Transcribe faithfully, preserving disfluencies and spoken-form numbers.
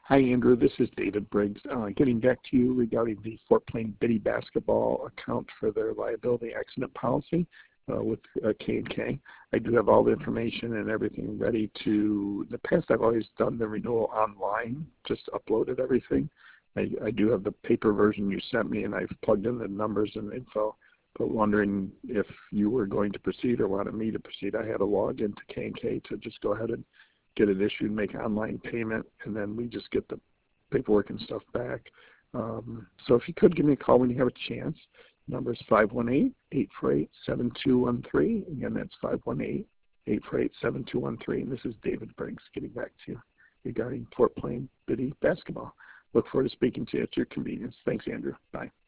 Hi, Andrew. This is David Briggs. Uh, getting back to you regarding the Fort Plain Biddy basketball account for their liability accident policy uh, with uh, K and K. I do have all the information and everything ready to. In the past, I've always done the renewal online, just uploaded everything. I, I do have the paper version you sent me, and I've plugged in the numbers and info. But wondering if you were going to proceed or wanted me to proceed. I had to log into K and K to just go ahead and get it issued, make online payment, and then we just get the paperwork and stuff back. Um, so if you could give me a call when you have a chance. Number is five one eight, eight four eight, seven two one three. Again, that's five one eight, eight four eight, seven two one three. And this is David Briggs getting back to you regarding Fort Plain Biddy basketball. Look forward to speaking to you at your convenience. Thanks, Andrew. Bye.